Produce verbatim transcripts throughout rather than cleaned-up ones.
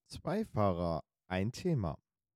Zwei Fahrer, ein Thema.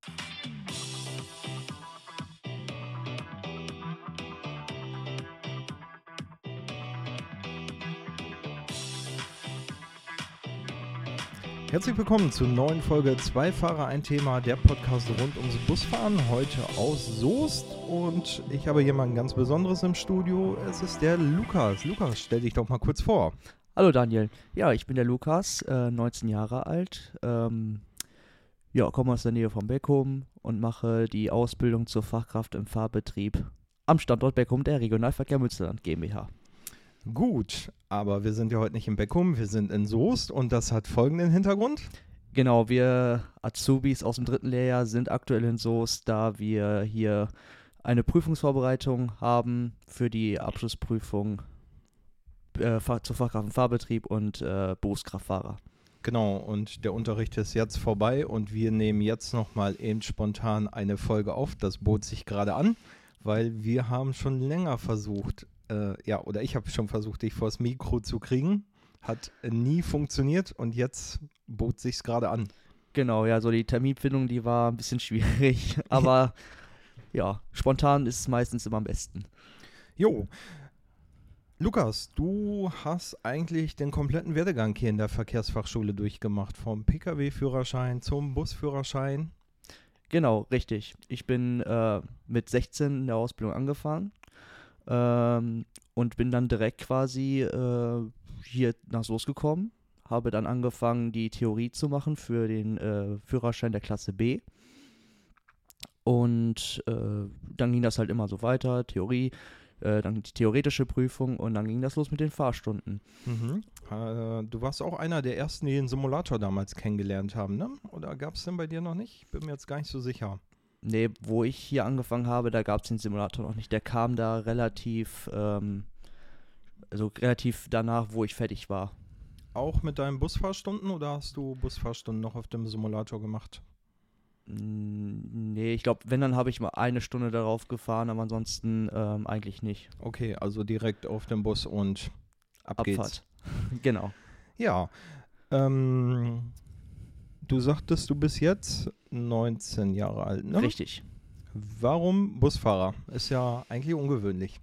Herzlich willkommen zur neuen Folge Zwei Fahrer, ein Thema, der Podcast rund ums Busfahren, heute aus Soest. Und ich habe jemanden ganz Besonderes im Studio, es ist der Lukas. Lukas, stell dich doch mal kurz vor. Hallo Daniel, ja, ich bin der Lukas, äh, neunzehn Jahre alt, ähm, ja, komme aus der Nähe von Beckum und mache die Ausbildung zur Fachkraft im Fahrbetrieb am Standort Beckum der Regionalverkehr Münsterland GmbH. Gut, aber wir sind ja heute nicht in Beckum, wir sind in Soest und das hat folgenden Hintergrund. Genau, wir Azubis aus dem dritten Lehrjahr sind aktuell in Soest, da wir hier eine Prüfungsvorbereitung haben für die Abschlussprüfung äh, zur Fachkraft im Fahrbetrieb und äh, Berufskraftfahrer. Genau, und der Unterricht ist jetzt vorbei und wir nehmen jetzt nochmal eben spontan eine Folge auf. Das bot sich gerade an, weil wir haben schon länger versucht, äh, ja, oder ich habe schon versucht, dich vors Mikro zu kriegen. Hat äh, nie funktioniert und jetzt bot sich's gerade an. Genau, ja, so die Terminfindung, die war ein bisschen schwierig, aber ja, spontan ist es meistens immer am besten. Jo, Lukas, du hast eigentlich den kompletten Werdegang hier in der Verkehrsfachschule durchgemacht, vom Pkw-Führerschein zum Busführerschein. Genau, richtig. Ich bin äh, mit sechzehn in der Ausbildung angefangen ähm, und bin dann direkt quasi äh, hier nach Soest gekommen. Habe dann angefangen, die Theorie zu machen für den äh, Führerschein der Klasse B. Und äh, dann ging das halt immer so weiter, Theorie, äh, dann die theoretische Prüfung und dann ging das los mit den Fahrstunden. Mhm. Äh, du warst auch einer der ersten, die den Simulator damals kennengelernt haben, ne? Oder gab es den bei dir noch nicht? Bin mir jetzt gar nicht so sicher. Nee, wo ich hier angefangen habe, da gab es den Simulator noch nicht. Der kam da relativ, ähm, also relativ danach, wo ich fertig war. Auch mit deinen Busfahrstunden oder hast du Busfahrstunden noch auf dem Simulator gemacht? Nee, ich glaube, wenn, dann habe ich mal eine Stunde darauf gefahren, aber ansonsten ähm, eigentlich nicht. Okay, also direkt auf dem Bus und ab Abfahrt. geht's. Genau. Ja, ähm, du sagtest, du bist jetzt neunzehn Jahre alt, ne? Richtig. Warum Busfahrer? Ist ja eigentlich ungewöhnlich.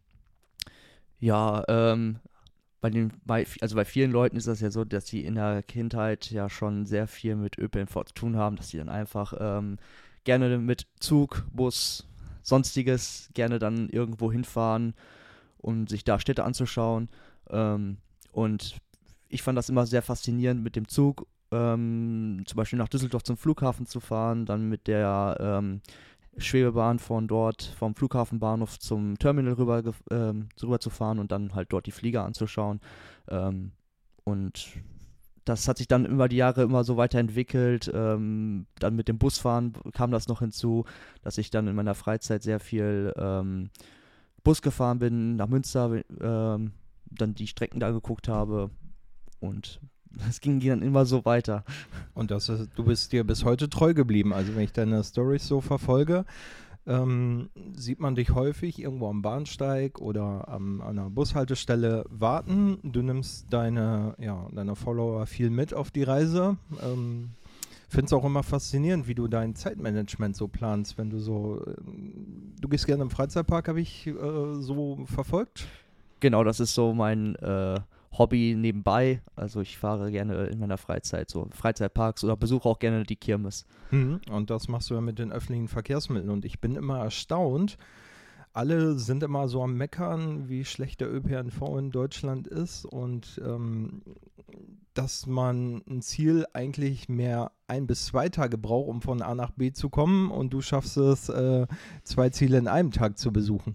Ja, ähm, bei den, bei, also bei vielen Leuten ist das ja so, dass sie in der Kindheit ja schon sehr viel mit ÖPNV zu tun haben, dass sie dann einfach ähm, gerne mit Zug, Bus, sonstiges gerne dann irgendwo hinfahren, um sich da Städte anzuschauen. Ähm, und ich fand das immer sehr faszinierend, mit dem Zug ähm, zum Beispiel nach Düsseldorf zum Flughafen zu fahren, dann mit der ähm, Schwebebahn von dort, vom Flughafenbahnhof zum Terminal rüber, ähm, rüber zu fahren und dann halt dort die Flieger anzuschauen. Ähm, und das hat sich dann über die Jahre immer so weiterentwickelt. Ähm, dann mit dem Busfahren kam das noch hinzu, dass ich dann in meiner Freizeit sehr viel ähm, Bus gefahren bin, nach Münster, ähm, dann die Strecken da geguckt habe und das ging dann immer so weiter. Und das ist, du bist dir bis heute treu geblieben. Also wenn ich deine Storys so verfolge, ähm, sieht man dich häufig irgendwo am Bahnsteig oder am, an einer Bushaltestelle warten. Du nimmst deine, ja, deine Follower viel mit auf die Reise. Ähm, finde es auch immer faszinierend, wie du dein Zeitmanagement so planst, wenn du so, ähm, du gehst gerne im Freizeitpark, habe ich äh, so verfolgt. Genau, das ist so mein äh, Hobby nebenbei. Also ich fahre gerne in meiner Freizeit so Freizeitparks oder besuche auch gerne die Kirmes. Mhm. Und das machst du ja mit den öffentlichen Verkehrsmitteln. Und ich bin immer erstaunt, alle sind immer so am Meckern, wie schlecht der Ö P N V in Deutschland ist und ähm, dass man ein Ziel eigentlich mehr ein bis zwei Tage braucht, um von A nach B zu kommen und du schaffst es, äh, zwei Ziele in einem Tag zu besuchen.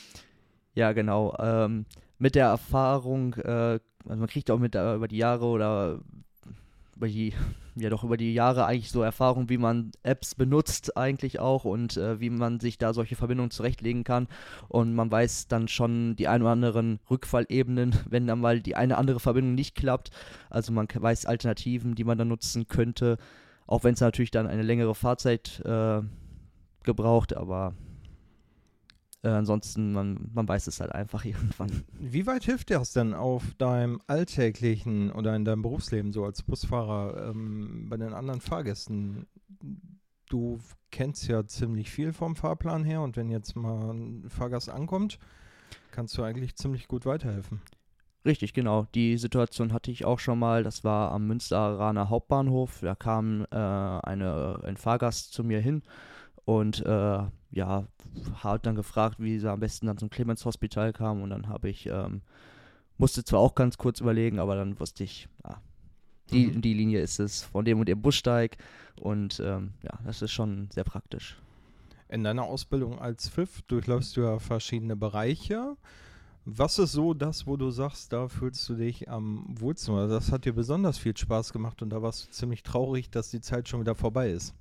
Ja, genau. Ähm, mit der Erfahrung, äh, also man kriegt auch mit äh, über die Jahre oder über die, ja doch über die Jahre eigentlich so Erfahrung, wie man Apps benutzt eigentlich auch und äh, wie man sich da solche Verbindungen zurechtlegen kann. Und man weiß dann schon die ein oder anderen Rückfallebenen, wenn dann mal die eine andere Verbindung nicht klappt. Also man k- weiß Alternativen, die man dann nutzen könnte, auch wenn es natürlich dann eine längere Fahrzeit äh, gebraucht, aber Äh, ansonsten, man, man weiß es halt einfach irgendwann. Wie weit hilft dir das denn auf deinem alltäglichen oder in deinem Berufsleben so als Busfahrer ähm, bei den anderen Fahrgästen? Du kennst ja ziemlich viel vom Fahrplan her und wenn jetzt mal ein Fahrgast ankommt, kannst du eigentlich ziemlich gut weiterhelfen. Richtig, genau. Die Situation hatte ich auch schon mal. Das war am Münsteraner Hauptbahnhof. Da kam äh, eine, ein Fahrgast zu mir hin und äh, ja, hat dann gefragt, wie sie am besten dann zum Clemens Hospital kam. Und dann habe ich, ähm, musste zwar auch ganz kurz überlegen, aber dann wusste ich, ah, die, Mhm. die Linie ist es, von dem und dem Bussteig. Und ähm, ja, das ist schon sehr praktisch. In deiner Ausbildung als F I F durchläufst du ja verschiedene Bereiche. Was ist so das, wo du sagst, da fühlst du dich am wohlsten? Oder das hat dir besonders viel Spaß gemacht und da warst du ziemlich traurig, dass die Zeit schon wieder vorbei ist.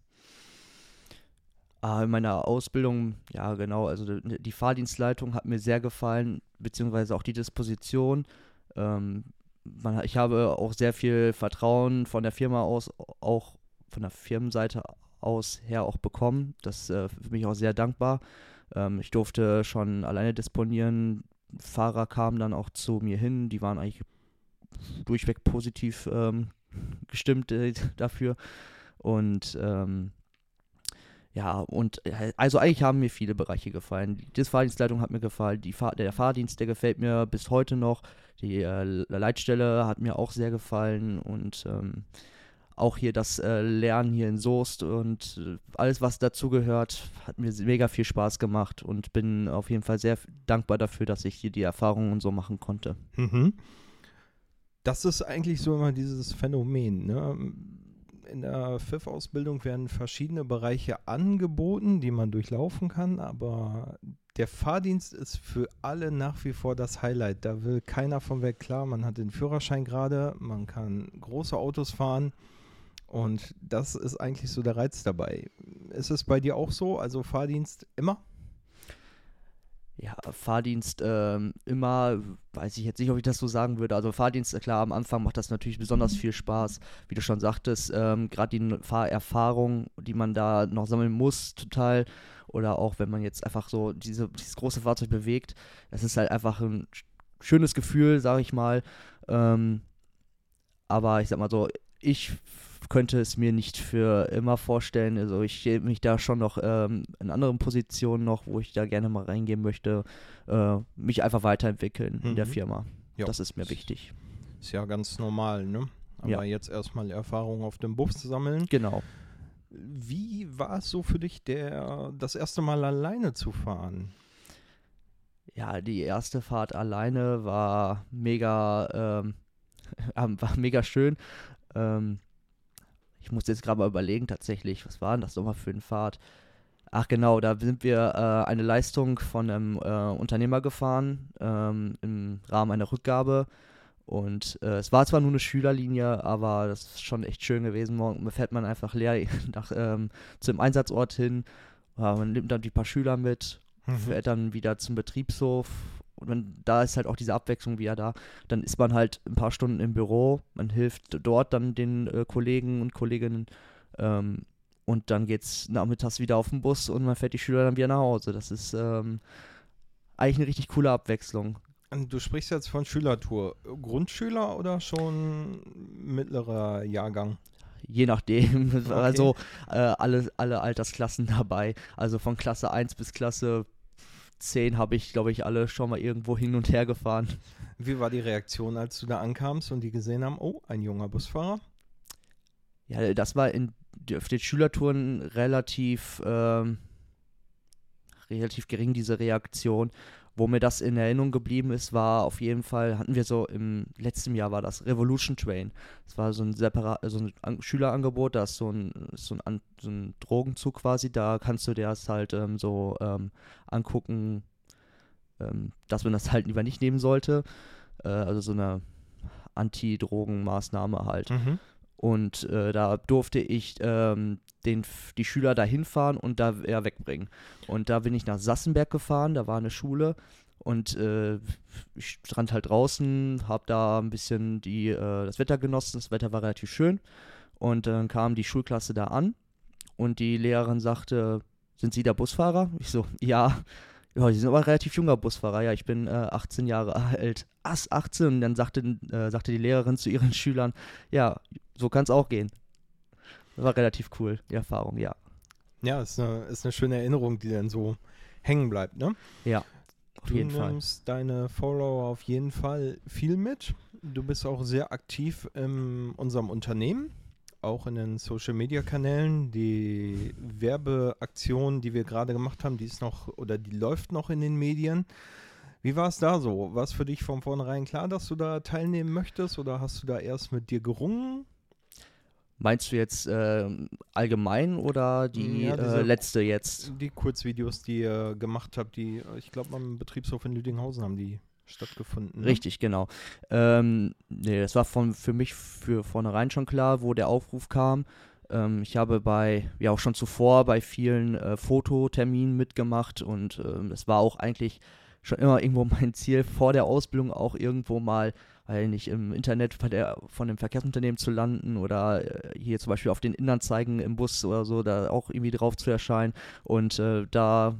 Ah, in meiner Ausbildung, ja genau, also die, die Fahrdienstleitung hat mir sehr gefallen, beziehungsweise auch die Disposition. Ähm, man, hat- ich habe auch sehr viel Vertrauen von der Firma aus, auch von der Firmenseite aus her auch bekommen. Das äh, bin ich auch sehr dankbar. Ähm, ich durfte schon alleine disponieren. Fahrer kamen dann auch zu mir hin, die waren eigentlich durchweg positiv ähm, gestimmt äh, dafür. Und ähm, ja, und äh, also eigentlich haben mir viele Bereiche gefallen. Die Fahrdienstleitung hat mir gefallen, die Fahr der Fahrdienst, der gefällt mir bis heute noch. Die äh, Leitstelle hat mir auch sehr gefallen und ähm, auch hier das äh, Lernen hier in Soest und äh, alles, was dazugehört, hat mir mega viel Spaß gemacht und bin auf jeden Fall sehr f- dankbar dafür, dass ich hier die Erfahrungen und so machen konnte. Mhm. Das ist eigentlich so immer dieses Phänomen, ne? In der F I F-Ausbildung werden verschiedene Bereiche angeboten, die man durchlaufen kann, aber der Fahrdienst ist für alle nach wie vor das Highlight. Da will keiner von weg. Klar, man hat den Führerschein gerade, man kann große Autos fahren und das ist eigentlich so der Reiz dabei. Ist es bei dir auch so? Also Fahrdienst immer? Ja, Fahrdienst ähm, immer, weiß ich jetzt nicht, ob ich das so sagen würde. Also Fahrdienst, äh, klar, am Anfang macht das natürlich besonders viel Spaß. Wie du schon sagtest, ähm, gerade die N- Fahrerfahrung, die man da noch sammeln muss, total. Oder auch, wenn man jetzt einfach so diese, dieses große Fahrzeug bewegt, das ist halt einfach ein sch- schönes Gefühl, sag ich mal. Ähm, aber ich sag mal so, ich f- könnte es mir nicht für immer vorstellen. Also ich sehe mich da schon noch ähm, in anderen Positionen noch, wo ich da gerne mal reingehen möchte, äh, mich einfach weiterentwickeln in der Mhm. Firma. Ja, Das ist mir wichtig. ist ja ganz normal, ne? Aber Ja. jetzt erstmal Erfahrung auf dem Bus sammeln. Genau. Wie war es so für dich, der, das erste Mal alleine zu fahren? Ja, die erste Fahrt alleine war mega, ähm, war mega schön. Ähm, ich muss jetzt gerade mal überlegen, tatsächlich, was war denn das nochmal für eine Fahrt? Ach genau, da sind wir äh, eine Leistung von einem äh, Unternehmer gefahren ähm, im Rahmen einer Rückgabe. Und äh, es war zwar nur eine Schülerlinie, aber das ist schon echt schön gewesen. Morgen fährt man einfach leer nach, ähm, zum Einsatzort hin. Ja, man nimmt dann die paar Schüler mit, fährt dann wieder zum Betriebshof. Und man, da ist halt auch diese Abwechslung wieder da. Dann ist man halt ein paar Stunden im Büro, man hilft dort dann den äh, Kollegen und Kolleginnen. Ähm, und dann geht's nachmittags wieder auf den Bus und man fährt die Schüler dann wieder nach Hause. Das ist ähm, eigentlich eine richtig coole Abwechslung. Und du sprichst jetzt von Schülertour. Grundschüler oder schon mittlerer Jahrgang? Je nachdem, Okay. also äh, alle, alle Altersklassen dabei. Also von Klasse eins bis Klasse zehn habe ich, glaube ich, alle schon mal irgendwo hin und her gefahren. Wie war die Reaktion, als du da ankamst und die gesehen haben, oh, ein junger Busfahrer? Ja, das war in, auf den Schülertouren relativ, ähm, relativ gering, diese Reaktion. Wo mir das in Erinnerung geblieben ist, war auf jeden Fall, hatten wir so im letzten Jahr war das Revolution Train. Das war so ein separat, so ein An Schülerangebot, da ist so ein, so ein, An so ein Drogenzug quasi, da kannst du dir das halt ähm, so ähm, angucken, ähm, dass man das halt lieber nicht nehmen sollte. Äh, also so eine Anti-Drogen-Maßnahme halt. Mhm. Und äh, da durfte ich ähm, den, die Schüler da hinfahren und da ja, wegbringen. Und da bin ich nach Sassenberg gefahren, da war eine Schule und äh, ich stand halt draußen, habe da ein bisschen die, äh, das Wetter genossen, das Wetter war relativ schön und dann kam die Schulklasse da an und die Lehrerin sagte, sind Sie der Busfahrer? Ich so, ja. Ja, die sind aber ein relativ junger Busfahrer. Ja, ich bin äh, achtzehn Jahre alt. Ass achtzehn. Und dann sagte, äh, sagte die Lehrerin zu ihren Schülern, ja, so kann es auch gehen. Das war relativ cool, die Erfahrung, ja. Ja, ist eine, ist eine schöne Erinnerung, die dann so hängen bleibt, ne? Ja, auf Du jeden Fall. nimmst deine Follower auf jeden Fall viel mit. Du bist auch sehr aktiv in unserem Unternehmen, auch in den Social-Media-Kanälen. Die Werbeaktion, die wir gerade gemacht haben, die ist noch oder die läuft noch in den Medien. Wie war es da so? War es für dich von vornherein klar, dass du da teilnehmen möchtest oder hast du da erst mit dir gerungen? Meinst du jetzt äh, allgemein oder die Ja, diese- äh, letzte jetzt? Die Kurzvideos, die ihr gemacht habt, die, äh, ich glaube, am Betriebshof in Lüdinghausen haben die stattgefunden. Ne? Richtig, genau. Ähm, nee, das war von, für mich für vornherein schon klar, wo der Aufruf kam. Ähm, ich habe bei, ja auch schon zuvor bei vielen äh, Fototerminen mitgemacht und ähm, es war auch eigentlich schon immer irgendwo mein Ziel, vor der Ausbildung auch irgendwo mal, weil nicht im Internet bei der, von dem Verkehrsunternehmen zu landen oder äh, hier zum Beispiel auf den Innenanzeigen im Bus oder so, da auch irgendwie drauf zu erscheinen und äh, da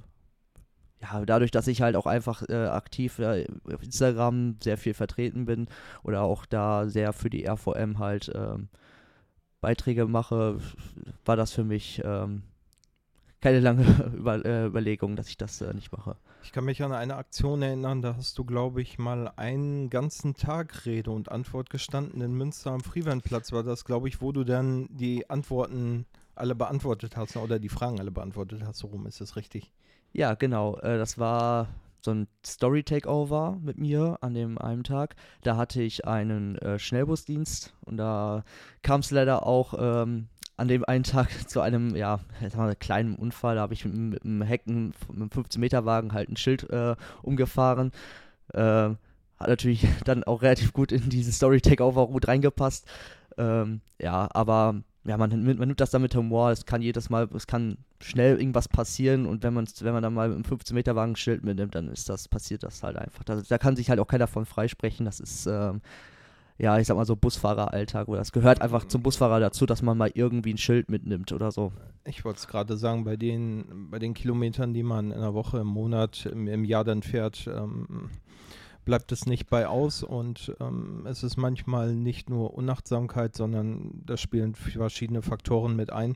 ja, dadurch, dass ich halt auch einfach äh, aktiv äh, auf Instagram sehr viel vertreten bin oder auch da sehr für die R V M halt ähm, Beiträge mache, war das für mich ähm, keine lange Über äh, Überlegung, dass ich das äh, nicht mache. Ich kann mich an eine Aktion erinnern, da hast du, glaube ich, mal einen ganzen Tag Rede und Antwort gestanden in Münster am Friedlandplatz. War das, glaube ich, wo du dann die Antworten alle beantwortet hast oder die Fragen alle beantwortet hast, so rum ist es richtig. Ja, genau. Äh, das war so ein Story-Takeover mit mir an dem einen Tag. Da hatte ich einen äh, Schnellbusdienst und da kam es leider auch ähm, an dem einen Tag zu einem, ja, jetzt haben wir einen kleinen Unfall. Da habe ich mit, mit einem Hecken, mit einem fünfzehn-Meter-Wagen halt ein Schild äh, umgefahren. Äh, hat natürlich dann auch relativ gut in diese Story-Takeover-Route reingepasst. Ähm, ja, aber ja, man, nimmt- man nimmt das dann mit Humor, es kann jedes Mal, es kann schnell irgendwas passieren und wenn man wenn man dann mal mit einem fünfzehn-Meter-Wagen ein Schild mitnimmt, dann ist das, passiert das halt einfach. Da, da kann sich halt auch keiner von freisprechen, das ist, ähm, ja, ich sag mal so Busfahreralltag oder das gehört einfach zum Busfahrer dazu, dass man mal irgendwie ein Schild mitnimmt oder so. Ich wollte es gerade sagen, bei den, bei den Kilometern, die man in einer Woche, im Monat, im, im Jahr dann fährt, ähm, bleibt es nicht bei aus und ähm, es ist manchmal nicht nur Unachtsamkeit, sondern da spielen verschiedene Faktoren mit ein.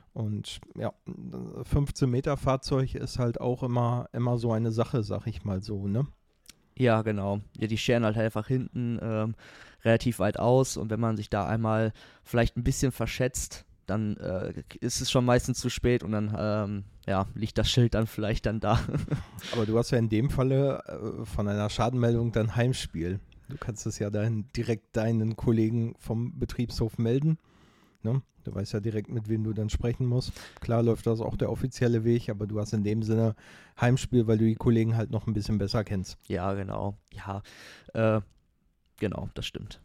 Und ja, fünfzehn Meter Fahrzeug ist halt auch immer, immer so eine Sache, sag ich mal so, ne? Ja, genau. Ja, die scheren halt einfach hinten ähm, relativ weit aus und wenn man sich da einmal vielleicht ein bisschen verschätzt, dann äh, ist es schon meistens zu spät und dann ähm, ja, liegt das Schild dann vielleicht dann da. Aber du hast ja in dem Falle äh, von einer Schadenmeldung dann Heimspiel. Du kannst es ja dann direkt deinen Kollegen vom Betriebshof melden. Ne? Du weißt ja direkt, mit wem du dann sprechen musst. Klar läuft das auch der offizielle Weg, aber du hast in dem Sinne Heimspiel, weil du die Kollegen halt noch ein bisschen besser kennst. Ja, genau. Ja, äh, genau, das stimmt.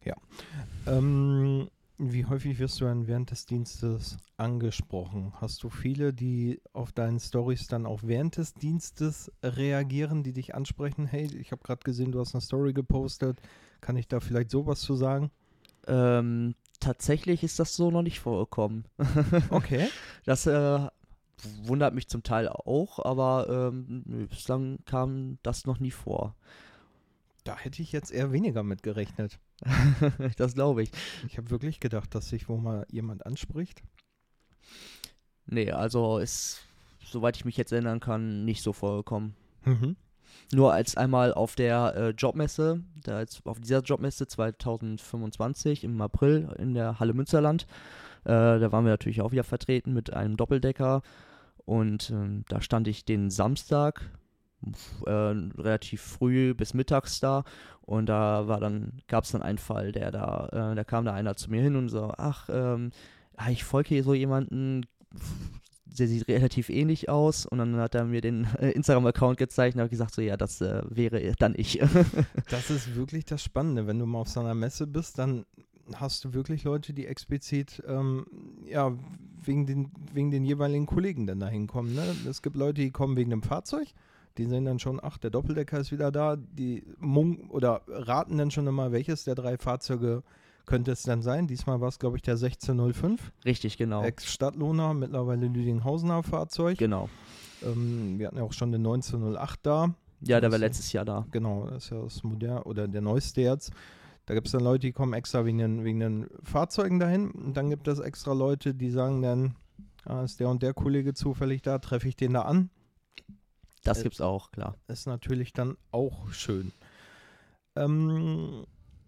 Ähm, wie häufig wirst du dann während des Dienstes angesprochen? Hast du viele, die auf deinen Storys dann auch während des Dienstes reagieren, die dich ansprechen? Hey, ich habe gerade gesehen, du hast eine Story gepostet. Kann ich da vielleicht sowas zu sagen? Ähm, tatsächlich ist das so noch nicht vorgekommen. Okay. Das äh, wundert mich zum Teil auch, aber ähm, nö, bislang kam das noch nie vor. Da hätte ich jetzt eher weniger mit gerechnet. Das glaube ich. Ich habe wirklich gedacht, dass sich wohl mal jemand anspricht. Nee, also ist, soweit ich mich jetzt erinnern kann, nicht so vorgekommen. Mhm. Nur als einmal auf der äh, Jobmesse, da jetzt auf dieser Jobmesse zwanzig fünfundzwanzig im April in der Halle Münsterland, äh, da waren wir natürlich auch wieder vertreten mit einem Doppeldecker und ähm, da stand ich den Samstag f- äh, relativ früh bis mittags da und da war dann, gab es dann einen Fall, der da, äh, da kam da einer zu mir hin und so, ach, ähm, ja, ich folge hier so jemanden, der sieht relativ ähnlich aus und dann hat er mir den äh, Instagram-Account gezeigt und habe gesagt, so ja, das äh, wäre dann ich. Das ist wirklich das Spannende. Wenn du mal auf so einer Messe bist, dann hast du wirklich Leute, die explizit ähm, ja, wegen den, wegen den jeweiligen Kollegen dann dahin kommen. Ne? Es gibt Leute, die kommen wegen dem Fahrzeug. Die sehen dann schon, ach, der Doppeldecker ist wieder da. Die munk oder raten dann schon immer, welches der drei Fahrzeuge könnte es dann sein. Diesmal war es, glaube ich, der sechzehn null fünf. Richtig, genau. Ex-Stadtlohner, mittlerweile Lüdinghausener Fahrzeug. Genau. Ähm, wir hatten ja auch schon den neunzehnhundertacht da. Ja, der Das war ist- letztes Jahr da. Genau, das ist ja das modern oder der neueste jetzt. Da gibt es dann Leute, die kommen extra wegen den, wegen den Fahrzeugen dahin. Und dann gibt es extra Leute, die sagen dann, ah, ist der und der Kollege zufällig da, treffe ich den da an. Das Äh, gibt's auch, klar. Ist natürlich dann auch schön. Ähm,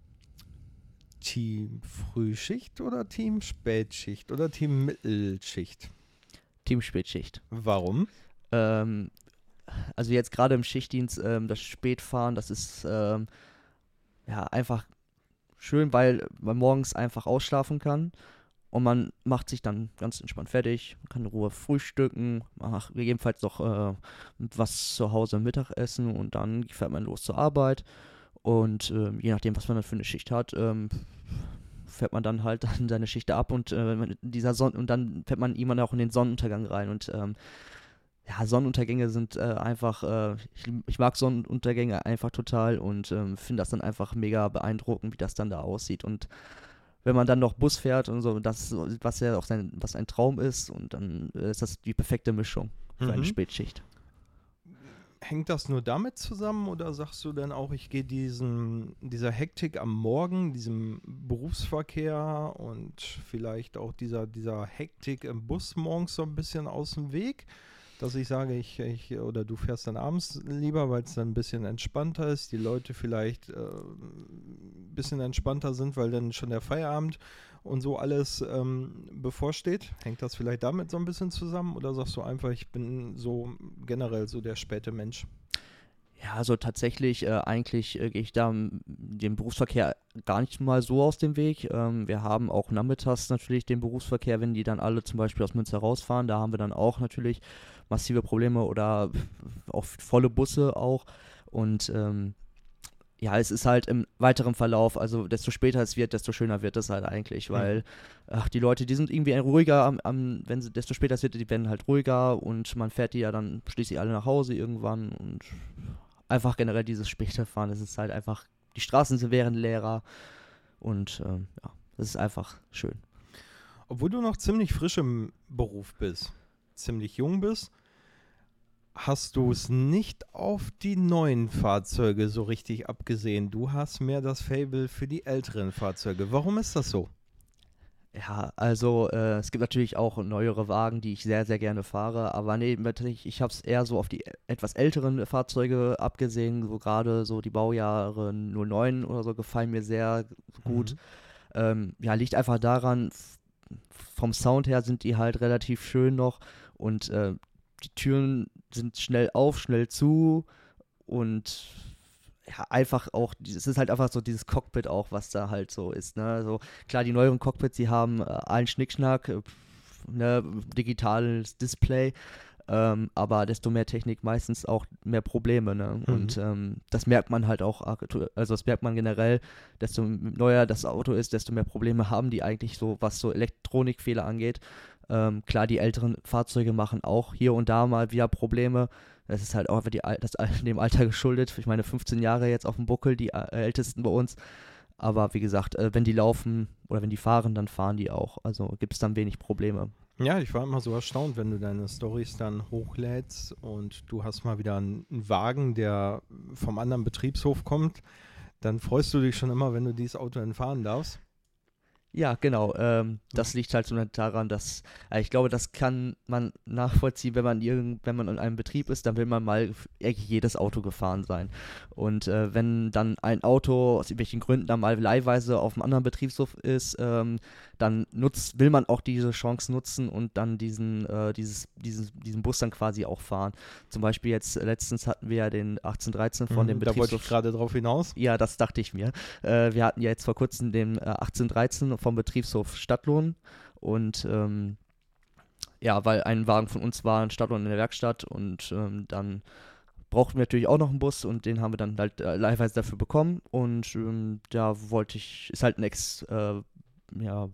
Team Frühschicht oder Team Spätschicht oder Team Mittelschicht? Team Spätschicht. Warum? Ähm, also jetzt gerade im Schichtdienst, ähm, das Spätfahren, das ist ähm, ja einfach schön, weil man morgens einfach ausschlafen kann und man macht sich dann ganz entspannt fertig, man kann in Ruhe frühstücken, macht gegebenenfalls noch äh, was zu Hause Mittagessen und dann fährt man los zur Arbeit und ähm, je nachdem, was man dann für eine Schicht hat, ähm, fährt man dann halt dann seine Schicht ab und äh, man- dieser Sonn und dann fährt man irgendwann auch in den Sonnenuntergang rein und ähm, ja, Sonnenuntergänge sind äh, einfach, äh, ich, ich mag Sonnenuntergänge einfach total und ähm, finde das dann einfach mega beeindruckend, wie das dann da aussieht. Und wenn man dann noch Bus fährt und so, das, was ja auch sein, was ein Traum ist, und dann äh, ist das die perfekte Mischung für Mhm. eine Spätschicht. Hängt das nur damit zusammen oder sagst du dann auch, ich gehe diesen, dieser Hektik am Morgen, diesem Berufsverkehr und vielleicht auch dieser, dieser Hektik im Bus morgens so ein bisschen aus dem Weg, dass ich sage, ich, ich oder du fährst dann abends lieber, weil es dann ein bisschen entspannter ist, die Leute vielleicht äh, ein bisschen entspannter sind, weil dann schon der Feierabend und so alles ähm, bevorsteht. Hängt das vielleicht damit so ein bisschen zusammen oder sagst du einfach, ich bin so generell so der späte Mensch? Ja, also tatsächlich, äh, eigentlich äh, gehe ich da m, dem Berufsverkehr gar nicht mal so aus dem Weg. Ähm, wir haben auch nachmittags natürlich den Berufsverkehr, wenn die dann alle zum Beispiel aus Münster rausfahren. Da haben wir dann auch natürlich massive Probleme oder auch volle Busse auch. Und ähm, ja, es ist halt im weiteren Verlauf, also desto später es wird, desto schöner wird es halt eigentlich, weil ach, die Leute, die sind irgendwie ruhiger, am, am, wenn sie, desto später es wird, die werden halt ruhiger und man fährt die ja dann schließlich alle nach Hause irgendwann und einfach generell dieses späte Fahren, das ist halt einfach, die Straßen sind wären leerer und ähm, ja, das ist einfach schön. Obwohl du noch ziemlich frisch im Beruf bist, ziemlich jung bist, hast du es nicht auf die neuen Fahrzeuge so richtig abgesehen. Du hast mehr das Faible für die älteren Fahrzeuge. Warum ist das so? Ja, also äh, es gibt natürlich auch neuere Wagen, die ich sehr, sehr gerne fahre, aber nee, natürlich, ich habe es eher so auf die e- etwas älteren Fahrzeuge abgesehen, so gerade so die Baujahre null neun oder so gefallen mir sehr gut. Mhm. Ähm, ja, liegt einfach daran, f- vom Sound her sind die halt relativ schön noch und äh, die Türen sind schnell auf, schnell zu und ja, einfach auch, es ist halt einfach so dieses Cockpit auch, was da halt so ist, ne, also klar, die neueren Cockpits, die haben äh, allen Schnickschnack, äh, pf, ne, digitales Display, ähm, aber desto mehr Technik, meistens auch mehr Probleme, ne? Mhm. Und ähm, das merkt man halt auch, aktu- also das merkt man generell, desto neuer das Auto ist, desto mehr Probleme haben die eigentlich so, was so Elektronikfehler angeht. Ähm, klar, die älteren Fahrzeuge machen auch hier und da mal wieder Probleme. Das ist halt auch einfach die, Al- das, Al- dem Alter geschuldet. Ich meine, fünfzehn Jahre jetzt auf dem Buckel, die äh, ältesten bei uns. Aber wie gesagt, äh, wenn die laufen oder wenn die fahren, dann fahren die auch. Also gibt es dann wenig Probleme. Ja, ich war immer so erstaunt, wenn du deine Storys dann hochlädst und du hast mal wieder einen, einen Wagen, der vom anderen Betriebshof kommt, dann freust du dich schon immer, wenn du dieses Auto entfahren darfst. Ja, genau. Ähm, das liegt halt so daran, dass äh, ich glaube, das kann man nachvollziehen, wenn man irgend, wenn man in einem Betrieb ist, dann will man mal f- eigentlich jedes Auto gefahren sein. Und äh, wenn dann ein Auto aus irgendwelchen Gründen dann mal leihweise auf einem anderen Betriebshof ist, ähm, dann nutzt, will man auch diese Chance nutzen und dann diesen, äh, dieses, dieses, diesen Bus dann quasi auch fahren. Zum Beispiel jetzt äh, letztens hatten wir ja den achtzehn dreizehn von dem Mhm, da wollte ich Betriebshof. gerade drauf hinaus. Ja, das dachte ich mir. Äh, wir hatten ja jetzt vor kurzem den äh, achtzehn dreizehn vom Betriebshof Stadtlohn und ähm, ja, weil ein Wagen von uns war, ein Stadtlohn in der Werkstatt und ähm, dann brauchten wir natürlich auch noch einen Bus und den haben wir dann halt äh, leihweise dafür bekommen und ähm, da wollte ich, ist halt ein Ex, äh, ja,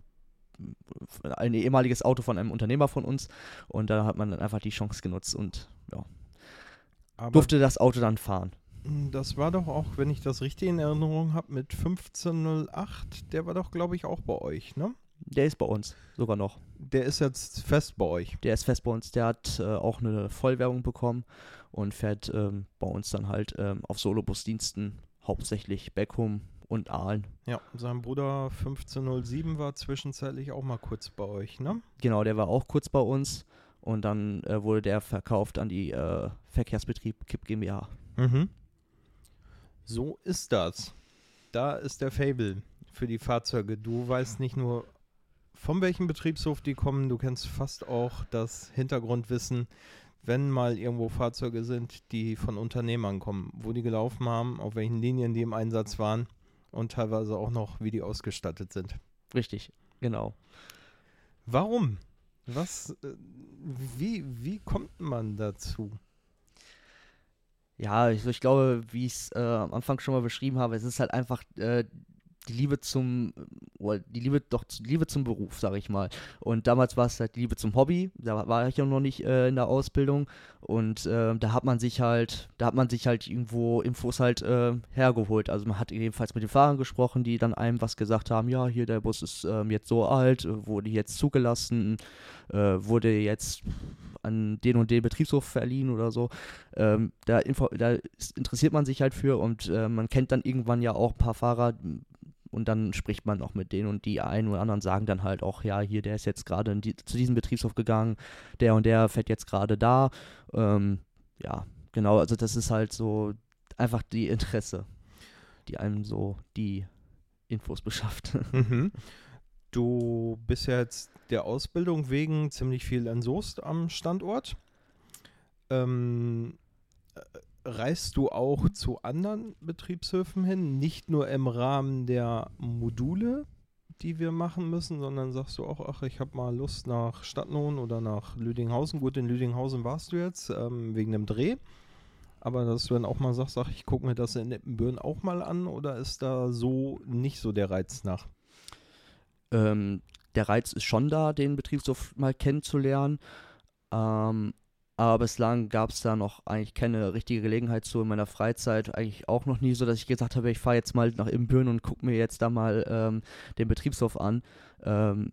ein ehemaliges Auto von einem Unternehmer von uns und da hat man dann einfach die Chance genutzt und ja, Aber durfte das Auto dann fahren. das war doch auch, wenn ich das richtig in Erinnerung habe, mit fünfzehn null acht, der war doch, glaube ich, auch bei euch, ne? Der ist bei uns sogar noch. Der ist jetzt fest bei euch. Der ist fest bei uns. Der hat äh, auch eine Vollwerbung bekommen und fährt ähm, bei uns dann halt ähm, auf Solobusdiensten, hauptsächlich Beckum und Aalen. Ja, sein Bruder fünfzehn null sieben war zwischenzeitlich auch mal kurz bei euch, ne? Genau, der war auch kurz bei uns und dann äh, wurde der verkauft an die äh, Verkehrsbetrieb K I P GmbH. Mhm. So ist das. Da ist der Fable für die Fahrzeuge. Du weißt nicht nur, von welchem Betriebshof die kommen, du kennst fast auch das Hintergrundwissen, wenn mal irgendwo Fahrzeuge sind, die von Unternehmern kommen, wo die gelaufen haben, auf welchen Linien die im Einsatz waren und teilweise auch noch, wie die ausgestattet sind. Richtig, genau. Warum? Was, äh, wie, wie kommt man dazu? Ja, ich, ich glaube, wie ich es äh, am Anfang schon mal beschrieben habe, es ist halt einfach äh, die Liebe zum, oder die Liebe doch die Liebe zum Beruf, sage ich mal. Und damals war es halt die Liebe zum Hobby. Da war ich ja noch nicht äh, in der Ausbildung und äh, da hat man sich halt, da hat man sich halt irgendwo Infos halt äh, hergeholt. Also man hat jedenfalls mit den Fahrern gesprochen, die dann einem was gesagt haben. Ja, hier der Bus ist ähm, jetzt so alt, wurde jetzt zugelassen, äh, wurde jetzt an den und den Betriebshof verliehen oder so. Ähm, da, info- da ist, interessiert man sich halt für und äh, man kennt dann irgendwann ja auch ein paar Fahrer und dann spricht man auch mit denen und die einen oder anderen sagen dann halt auch, ja, hier, der ist jetzt gerade die, zu diesem Betriebshof gegangen, der und der fährt jetzt gerade da. Ähm, ja, genau, also das ist halt so einfach die Interesse, die einem so die Infos beschafft. Mhm. Du bist ja jetzt der Ausbildung wegen ziemlich viel in Soest am Standort. Ähm, äh, reist du auch zu anderen Betriebshöfen hin, nicht nur im Rahmen der Module, die wir machen müssen, sondern sagst du auch, ach, ich habe mal Lust nach Stadtlohn oder nach Lüdinghausen. Gut, in Lüdinghausen warst du jetzt ähm, wegen dem Dreh. Aber dass du dann auch mal sagst, ach, ich gucke mir das in Ippenbüren auch mal an, oder ist da so nicht so der Reiz nach? Ähm, der Reiz ist schon da, den Betriebshof mal kennenzulernen. Ähm, aber bislang gab es da noch eigentlich keine richtige Gelegenheit zu. In meiner Freizeit eigentlich auch noch nie so, dass ich gesagt habe, ich fahre jetzt mal nach Ibbenbüren und gucke mir jetzt da mal ähm, den Betriebshof an. Ähm,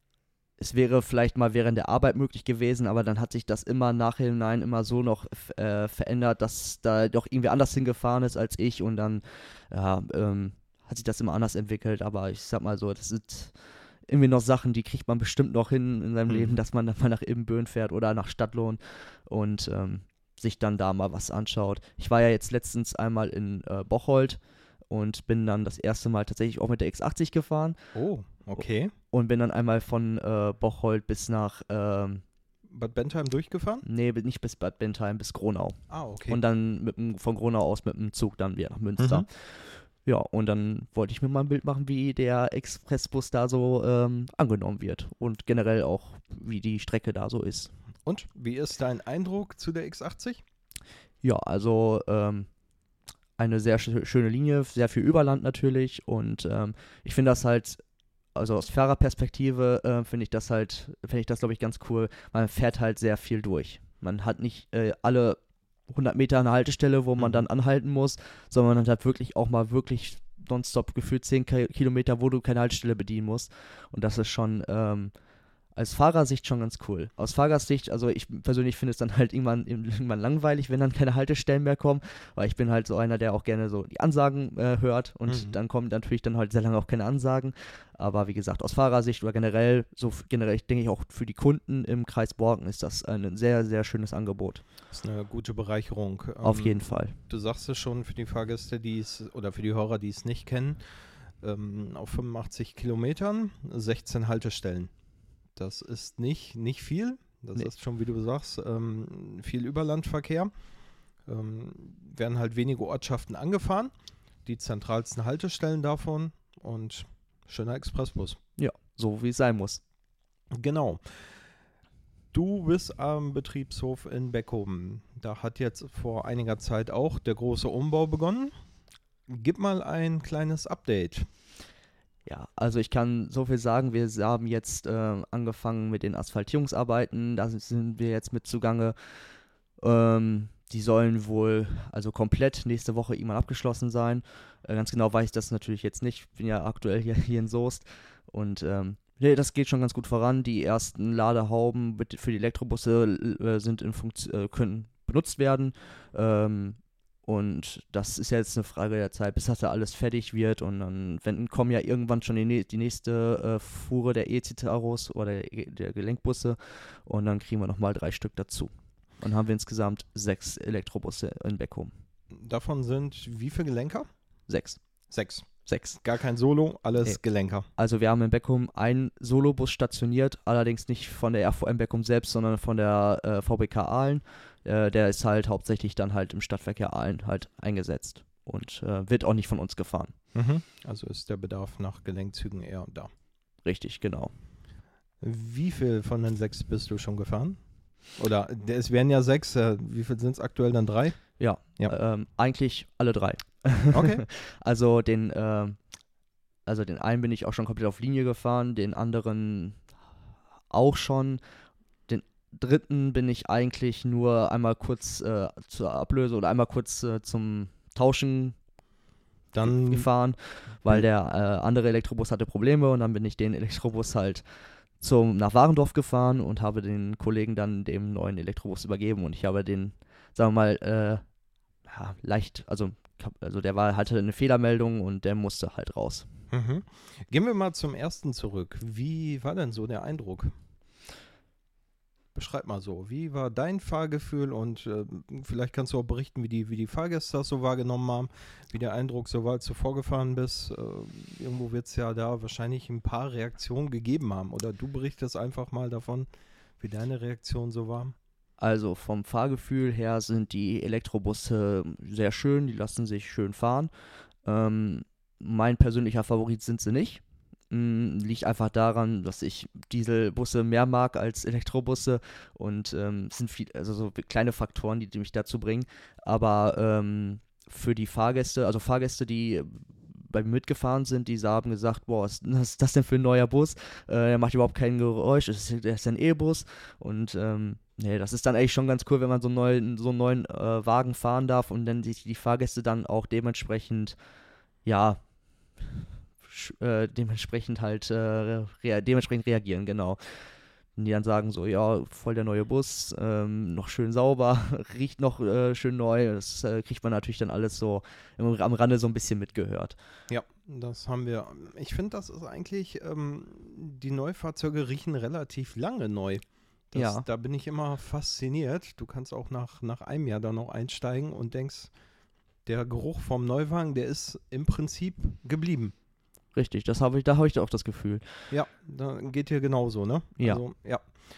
es wäre vielleicht mal während der Arbeit möglich gewesen, aber dann hat sich das immer nachhinein immer so noch äh, verändert, dass da doch irgendwie anders hingefahren ist als ich und dann ja, ähm, hat sich das immer anders entwickelt. Aber ich sag mal so, das sind irgendwie noch Sachen, die kriegt man bestimmt noch hin in seinem Mhm. Leben, dass man dann mal nach Ibbenbüren fährt oder nach Stadtlohn und ähm, sich dann da mal was anschaut. Ich war ja jetzt letztens einmal in äh, Bocholt und bin dann das erste Mal tatsächlich auch mit der X achtzig gefahren Oh, okay. und bin dann einmal von äh, Bocholt bis nach, ähm, Bad Bentheim durchgefahren? nee, nicht bis Bad Bentheim, bis Gronau. Ah, okay. Und dann mit dem, von Gronau aus mit dem Zug dann wieder nach Münster. Mhm. Ja, und dann wollte ich mir mal ein Bild machen, wie der Expressbus da so ähm, angenommen wird und generell auch, wie die Strecke da so ist. Und wie ist dein Eindruck zu der X achtzig? Ja, also ähm, eine sehr sch- schöne Linie, sehr viel Überland natürlich und ähm, ich finde das halt, also aus Fahrerperspektive äh, finde ich das halt, finde ich das glaube ich ganz cool. Man fährt halt sehr viel durch. Man hat nicht äh, alle hundert Meter eine Haltestelle, wo man Mhm. dann anhalten muss, sondern man hat wirklich auch mal wirklich nonstop gefühlt zehn Ki- Kilometer, wo du keine Haltestelle bedienen musst. Und das ist schon ähm, als Fahrersicht schon ganz cool. Aus Fahrgastsicht, also ich persönlich finde es dann halt irgendwann, irgendwann langweilig, wenn dann keine Haltestellen mehr kommen, weil ich bin halt so einer, der auch gerne so die Ansagen äh, hört und Mhm. dann kommen natürlich dann halt sehr lange auch keine Ansagen. Aber wie gesagt, aus Fahrersicht oder generell, so f- generell denke ich auch für die Kunden im Kreis Borken ist das ein sehr, sehr schönes Angebot. Das ist eine gute Bereicherung. Auf Ähm, jeden Fall. Du sagst es schon, für die Fahrgäste, die es, oder für die Hörer, die es nicht kennen, ähm, auf fünfundachtzig Kilometern, sechzehn Haltestellen. Das ist nicht, nicht viel. Das Nee. ist schon, wie du sagst, ähm, viel Überlandverkehr. Ähm, werden halt wenige Ortschaften angefahren. Die zentralsten Haltestellen davon und schöner Expressbus. Ja, so wie es sein muss. Genau. Du bist am Betriebshof in Beckum. Da hat jetzt vor einiger Zeit auch der große Umbau begonnen. Gib mal ein kleines Update. Ja, also ich kann so viel sagen, wir haben jetzt äh, angefangen mit den Asphaltierungsarbeiten, da sind wir jetzt mit zugange. Ähm, die sollen wohl also komplett nächste Woche irgendwann abgeschlossen sein. Äh, ganz genau weiß ich das natürlich jetzt nicht, ich bin ja aktuell hier, hier in Soest und ähm, Nee, das geht schon ganz gut voran. Die ersten Ladehauben mit- für die Elektrobusse äh, sind in Funkt äh, können benutzt werden. Ähm, und das ist ja jetzt eine Frage der Zeit, bis das ja alles fertig wird. Und dann wenn, kommen ja irgendwann schon die, nä- die nächste äh, Fuhre der E-Citaros oder der, E- der Gelenkbusse. Und dann kriegen wir nochmal drei Stück dazu. Und haben wir insgesamt sechs Elektrobusse in Beckum. Davon sind wie viele Gelenker? Sechs. Sechs. Sechs. Gar kein Solo, alles Nee. Gelenker. Also wir haben in Beckum einen Solobus stationiert, allerdings nicht von der R V M Beckum selbst, sondern von der äh, V B K Aalen. Äh, der ist halt hauptsächlich dann halt im Stadtverkehr Aalen halt eingesetzt und äh, wird auch nicht von uns gefahren. Mhm. Also ist der Bedarf nach Gelenkzügen eher da. Richtig, genau. Wie viel von den sechs bist du schon gefahren? Oder der- es wären ja sechs, äh, wie viel sind es aktuell dann drei? Ja, Ja. Ähm, eigentlich alle drei. Okay. Also den, ähm, also den einen bin ich auch schon komplett auf Linie gefahren, den anderen auch schon. Den dritten bin ich eigentlich nur einmal kurz äh, zur Ablöse oder einmal kurz äh, zum Tauschen Dann gefahren, weil der äh, andere Elektrobus hatte Probleme und dann bin ich den Elektrobus halt zum, nach Warendorf gefahren und habe den Kollegen dann dem neuen Elektrobus übergeben und ich habe den, sagen wir mal, äh, ja, leicht, also, kap- also der war, hatte eine Fehlermeldung und der musste halt raus. Mhm. Gehen wir mal zum ersten zurück. Wie war denn so der Eindruck? Beschreib mal so, wie war dein Fahrgefühl und äh, vielleicht kannst du auch berichten, wie die, wie die Fahrgäste das so wahrgenommen haben, wie der Eindruck so war, als du vorgefahren bist. Äh, irgendwo wird es ja da wahrscheinlich ein paar Reaktionen gegeben haben. Oder du berichtest einfach mal davon, wie deine Reaktion so war. Also vom Fahrgefühl her sind die Elektrobusse sehr schön, die lassen sich schön fahren. Ähm, mein persönlicher Favorit sind sie nicht. Mm, liegt einfach daran, dass ich Dieselbusse mehr mag als Elektrobusse und ähm, es sind viel, also so kleine Faktoren, die, die mich dazu bringen. Aber ähm, für die Fahrgäste, also Fahrgäste, die bei mir mitgefahren sind, die haben gesagt, boah, was, was ist das denn für ein neuer Bus? Äh, der macht überhaupt kein Geräusch, das ist, der ist ein E-Bus und ähm, nee, das ist dann eigentlich schon ganz cool, wenn man so einen neuen, so einen neuen äh, Wagen fahren darf und dann sich die Fahrgäste dann auch dementsprechend, ja, sch- äh, dementsprechend halt äh, rea dementsprechend reagieren, genau. Und die dann sagen so, ja, voll der neue Bus, ähm, noch schön sauber, riecht noch äh, schön neu. Das äh, kriegt man natürlich dann alles so im, am Rande so ein bisschen mitgehört. Ja, das haben wir. Ich finde, das ist eigentlich, ähm, die Neufahrzeuge riechen relativ lange neu. Das, Ja. Da bin ich immer fasziniert. Du kannst auch nach, nach einem Jahr da noch einsteigen und denkst, der Geruch vom Neuwagen, der ist im Prinzip geblieben. Richtig, das habe ich, da habe ich auch das Gefühl. Ja, da geht hier genauso, ne? Ja. Also, ja.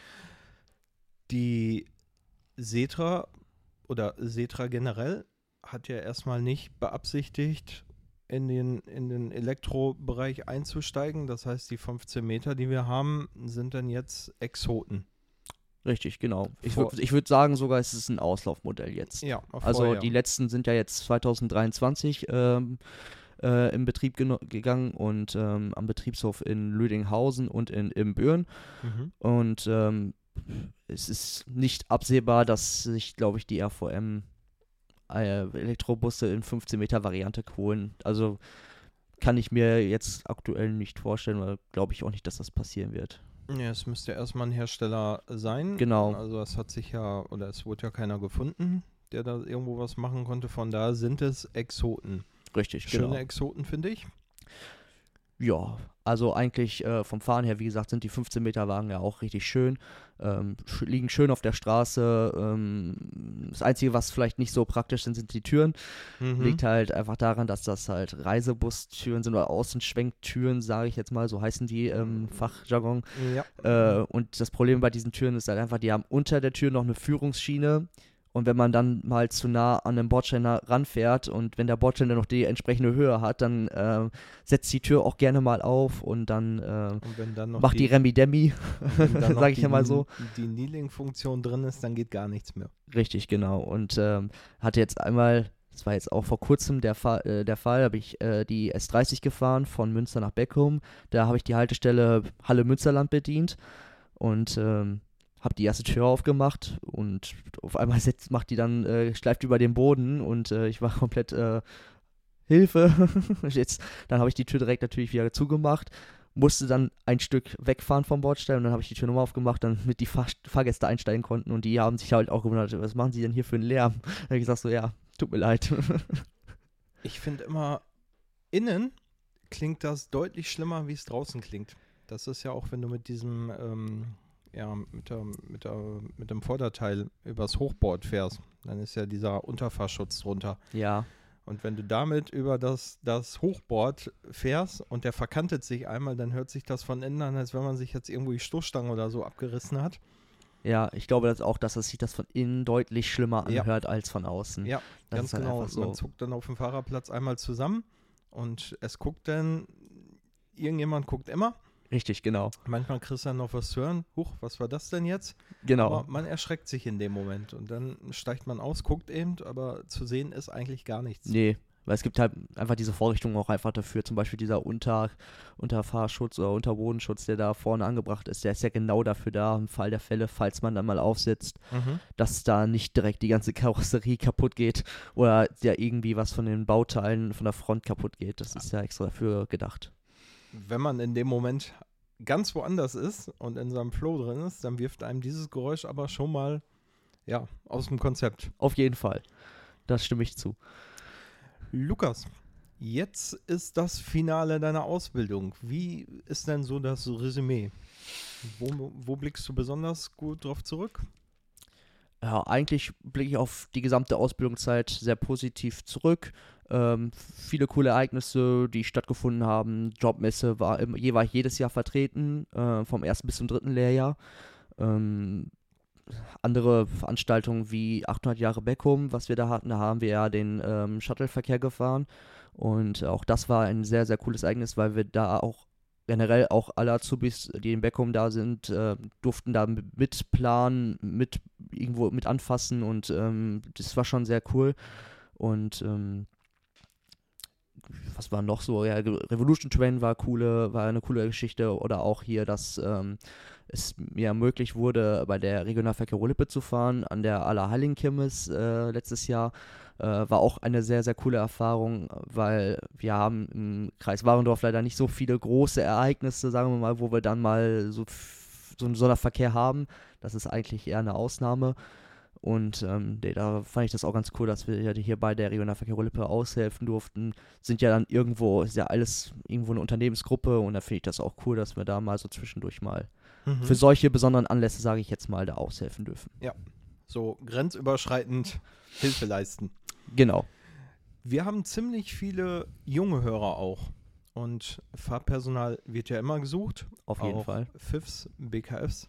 Die Setra oder Setra generell hat ja erstmal nicht beabsichtigt, in den, in den Elektrobereich einzusteigen. Das heißt, die fünfzehn Meter, die wir haben, sind dann jetzt Exoten. Richtig, genau. Ich Vor- würde ich würd sagen sogar, es ist ein Auslaufmodell jetzt. Ja, Also vorher. die letzten sind ja jetzt zwanzig dreiundzwanzig ähm, äh, in Betrieb geno- gegangen und ähm, am Betriebshof in Lüdinghausen und in Imbüren. Mhm. Und ähm, es ist nicht absehbar, dass sich, glaube ich, die R V M äh, Elektrobusse in fünfzehn Meter Variante holen. Also kann ich mir jetzt aktuell nicht vorstellen, oder glaube ich auch nicht, dass das passieren wird. Ja, es müsste erstmal ein Hersteller sein. Genau. Also es hat sich ja, oder es wurde ja keiner gefunden, der da irgendwo was machen konnte. Von daher sind es Exoten. Richtig, Schöne genau. Exoten, finde ich. Ja, also eigentlich äh, vom Fahren her, wie gesagt, sind die fünfzehn Meter Wagen ja auch richtig schön. Ähm, sch liegen schön auf der Straße. Ähm, das Einzige, was vielleicht nicht so praktisch sind, sind die Türen. Mhm. Liegt halt einfach daran, dass das halt Reisebustüren sind oder Außenschwenktüren, sage ich jetzt mal, so heißen die im Fachjargon. Ja. Äh, und das Problem bei diesen Türen ist halt einfach, die haben unter der Tür noch eine Führungsschiene. Und wenn man dann mal zu nah an den Bordsteiner ranfährt und wenn der Bordsteiner noch die entsprechende Höhe hat, dann äh, setzt die Tür auch gerne mal auf und dann äh, Und wenn dann noch macht die Remi-Demi, wenn dann noch sage ich die- ja mal so. Die Kneeling-Funktion drin ist, dann geht gar nichts mehr. Richtig, genau. Und ähm, hatte jetzt einmal, das war jetzt auch vor kurzem der, Fa äh, der Fall, habe ich äh, die S dreißig gefahren von Münster nach Beckum. Da habe ich die Haltestelle Halle Münsterland bedient und ähm, habe die erste Tür aufgemacht und auf einmal setzt, macht die dann, äh, schleift über den Boden und äh, ich war komplett, äh, Hilfe. Jetzt, dann habe ich die Tür direkt natürlich wieder zugemacht musste dann ein Stück wegfahren vom Bordstein und dann habe ich die Tür nochmal aufgemacht, damit die Fahr Fahrgäste einsteigen konnten und die haben sich halt auch gewundert, was machen sie denn hier für einen Lärm? Da habe ich gesagt so, ja, tut mir leid. Ich finde immer, innen klingt das deutlich schlimmer, wie es draußen klingt. Das ist ja auch, wenn du mit diesem, ähm, ja, mit, der, mit, der, mit dem Vorderteil übers Hochboard fährst, dann ist ja dieser Unterfahrschutz drunter. Ja. Und wenn du damit über das, das Hochboard fährst und der verkantet sich einmal, dann hört sich das von innen an, als wenn man sich jetzt irgendwo die Stoßstange oder so abgerissen hat. Ja, ich glaube das auch, dass es sich das von innen deutlich schlimmer Ja. anhört als von außen. Ja, Das ganz ist halt genau. einfach so. Man zuckt dann auf dem Fahrerplatz einmal zusammen und es guckt dann, irgendjemand guckt immer. Richtig, genau. Manchmal kriegst du dann noch was zu hören. Huch, was war das denn jetzt? Genau. Aber man erschreckt sich in dem Moment und dann steigt man aus, guckt eben, aber zu sehen ist eigentlich gar nichts. Nee, weil es gibt halt einfach diese Vorrichtungen auch einfach dafür, zum Beispiel dieser Unter, Unterfahrschutz oder Unterbodenschutz, der da vorne angebracht ist, der ist ja genau dafür da, im Fall der Fälle, falls man dann mal aufsitzt, Mhm. dass da nicht direkt die ganze Karosserie kaputt geht oder ja irgendwie was von den Bauteilen von der Front kaputt geht. Das ist ja extra dafür gedacht. Wenn man in dem Moment ganz woanders ist und in seinem Flow drin ist, dann wirft einem dieses Geräusch aber schon mal, ja, aus dem Konzept. Auf jeden Fall. Das stimme ich zu. Lukas, jetzt ist das Finale deiner Ausbildung. Wie ist denn so das Resümee? Wo, wo blickst du besonders gut drauf zurück? Ja, eigentlich blicke ich auf die gesamte Ausbildungszeit sehr positiv zurück. Ähm, viele coole Ereignisse, die stattgefunden haben. Jobmesse war, im, je, war ich jedes Jahr vertreten, äh, vom ersten bis zum dritten Lehrjahr. Ähm, andere Veranstaltungen wie achthundert Jahre Beckum, was wir da hatten, da haben wir ja den ähm, Shuttle-Verkehr gefahren. Und auch das war ein sehr, sehr cooles Ereignis, weil wir da auch generell auch alle Azubis, die in Beckum da sind, äh, durften da mitplanen, mit irgendwo mit anfassen und ähm, das war schon sehr cool. Und ähm, was war noch so? Ja, Revolution Train war coole, war eine coole Geschichte oder auch hier, dass ähm, es mir möglich wurde, bei der Regionalverkehr Ruhr-Lippe zu fahren, an der Allerheiligenkirmes äh, letztes Jahr. Äh, war auch eine sehr, sehr coole Erfahrung, weil wir haben im Kreis Warendorf leider nicht so viele große Ereignisse, sagen wir mal, wo wir dann mal so, so einen Sonderverkehr haben. Das ist eigentlich eher eine Ausnahme. Und ähm, da fand ich das auch ganz cool, dass wir hier bei der Regionalverkehr Ruhr-Lippe aushelfen durften. Sind ja dann irgendwo, ist ja alles irgendwo eine Unternehmensgruppe und da finde ich das auch cool, dass wir da mal so zwischendurch mal Mhm. für solche besonderen Anlässe, sage ich jetzt mal, da aushelfen dürfen. So grenzüberschreitend Hilfe leisten. Genau. Wir haben ziemlich viele junge Hörer auch. Und Fahrpersonal wird ja immer gesucht. Auf jeden auch Fall. F I Fs, B K Fs.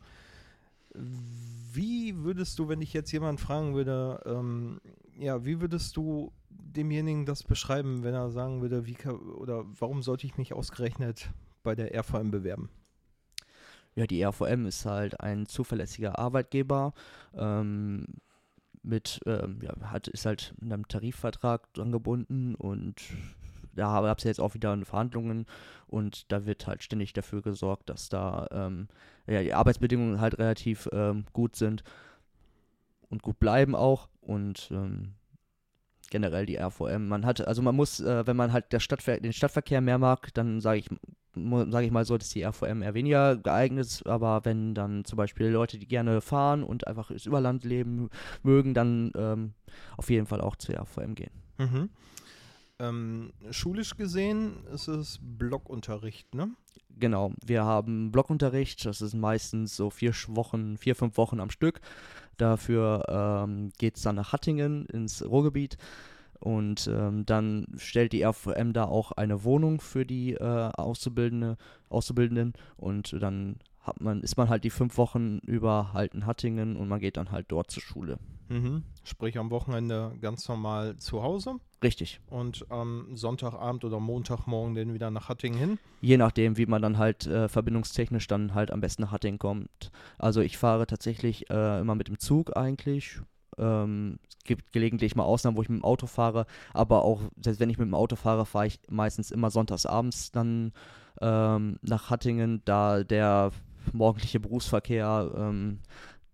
Wie würdest du, wenn dich jetzt jemand fragen würde, ähm, ja, wie würdest du demjenigen das beschreiben, wenn er sagen würde, wie ka- oder warum sollte ich mich ausgerechnet bei der R V M bewerben? Ja, die R V M ist halt ein zuverlässiger Arbeitgeber, ähm, mit, ähm, ja, hat, ist halt in einem Tarifvertrag dran gebunden und da gab es ja jetzt auch wieder Verhandlungen und da wird halt ständig dafür gesorgt, dass da ähm, ja, die Arbeitsbedingungen halt relativ ähm, gut sind und gut bleiben auch und ähm, generell die R V M. Man hat, also man muss, äh, wenn man halt der Stadtver- den Stadtverkehr mehr mag, dann sage ich, sage ich mal so, dass die R V M eher weniger geeignet ist, aber wenn dann zum Beispiel Leute, die gerne fahren und einfach das Überland leben mögen, dann ähm, auf jeden Fall auch zur R V M gehen. Mhm. Ähm, schulisch gesehen ist es Blockunterricht, ne? Genau, wir haben Blockunterricht, das ist meistens so vier Wochen, vier, fünf Wochen am Stück. Dafür ähm, geht es dann nach Hattingen ins Ruhrgebiet und ähm, dann stellt die R V M da auch eine Wohnung für die äh, Auszubildende, Auszubildenden und dann hat man, ist man halt die fünf Wochen über halt in Hattingen und man geht dann halt dort zur Schule. Mhm. Sprich am Wochenende ganz normal zu Hause Richtig. und am Sonntagabend oder Montagmorgen dann wieder nach Hattingen hin. Je nachdem, wie man dann halt äh, verbindungstechnisch dann halt am besten nach Hattingen kommt. Also ich fahre tatsächlich äh, immer mit dem Zug eigentlich. Ähm, es gibt gelegentlich mal Ausnahmen, wo ich mit dem Auto fahre, aber auch selbst wenn ich mit dem Auto fahre, fahre ich meistens immer sonntagsabends dann ähm, nach Hattingen, da der morgendliche Berufsverkehr ähm,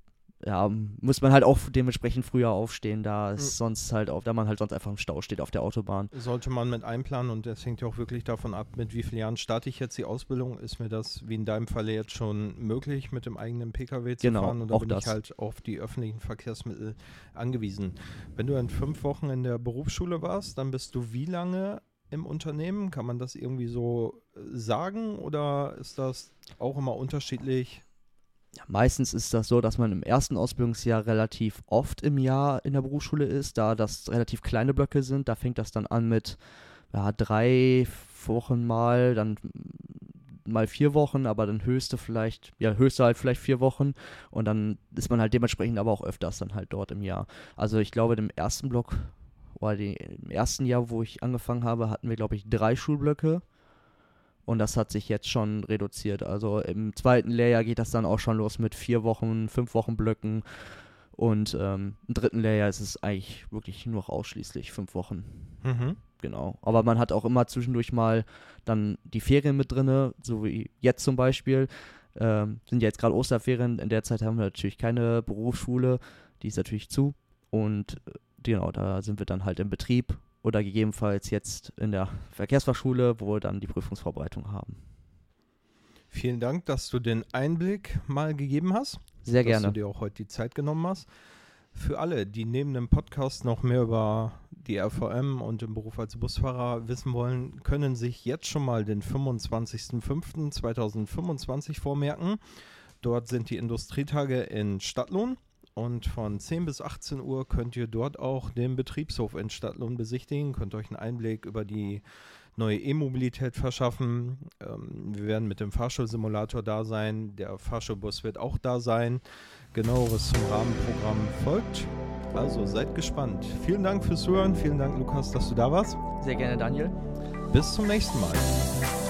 ja, muss man halt auch dementsprechend früher aufstehen, da es Mhm. sonst halt auf, da man halt sonst einfach im Stau steht auf der Autobahn. Sollte man mit einplanen und das hängt ja auch wirklich davon ab, mit wie vielen Jahren starte ich jetzt die Ausbildung, ist mir das wie in deinem Falle jetzt schon möglich, mit dem eigenen P K W zu Genau, fahren oder auch bin das. ich halt auf die öffentlichen Verkehrsmittel angewiesen? Wenn du in fünf Wochen in der Berufsschule warst, dann bist du wie lange im Unternehmen? Kann man das irgendwie so äh, sagen oder ist das auch immer unterschiedlich? Ja, meistens ist das so, dass man im ersten Ausbildungsjahr relativ oft im Jahr in der Berufsschule ist, da das relativ kleine Blöcke sind. Da fängt das dann an mit ja, drei Wochen mal, dann mal vier Wochen, aber dann höchste vielleicht, ja, höchste halt vielleicht vier Wochen und dann ist man halt dementsprechend aber auch öfters dann halt dort im Jahr. Also ich glaube, im ersten Block oder die, im ersten Jahr, wo ich angefangen habe, hatten wir, glaube ich, drei Schulblöcke. Und das hat sich jetzt schon reduziert. Also im zweiten Lehrjahr geht das dann auch schon los mit vier Wochen, fünf Wochen Blöcken. Und ähm, im dritten Lehrjahr ist es eigentlich wirklich nur ausschließlich fünf Wochen. Mhm. Genau. Aber man hat auch immer zwischendurch mal dann die Ferien mit drin, so wie jetzt zum Beispiel. Ähm, sind ja jetzt gerade Osterferien. In der Zeit haben wir natürlich keine Berufsschule. Die ist natürlich zu. Und äh, genau, da sind wir dann halt im Betrieb. Oder gegebenenfalls jetzt in der Verkehrsfachschule, wo wir dann die Prüfungsvorbereitung haben. Vielen Dank, dass du den Einblick mal gegeben hast. Sehr dass gerne. du dir auch heute die Zeit genommen hast. Für alle, die neben dem Podcast noch mehr über die R V M und den Beruf als Busfahrer wissen wollen, können sich jetzt schon mal den fünfundzwanzigsten fünften zweitausendfünfundzwanzig vormerken. Dort sind die Industrietage in Stadtlohn. Und von zehn bis achtzehn Uhr könnt ihr dort auch den Betriebshof in Stadtlohn besichtigen, könnt euch einen Einblick über die neue E-Mobilität verschaffen. Ähm, wir werden mit dem Fahrschulsimulator da sein, der Fahrschulbus wird auch da sein. Genaueres zum Rahmenprogramm folgt. Also seid gespannt. Vielen Dank fürs Zuhören, vielen Dank Lukas, dass du da warst. Sehr gerne, Daniel. Bis zum nächsten Mal.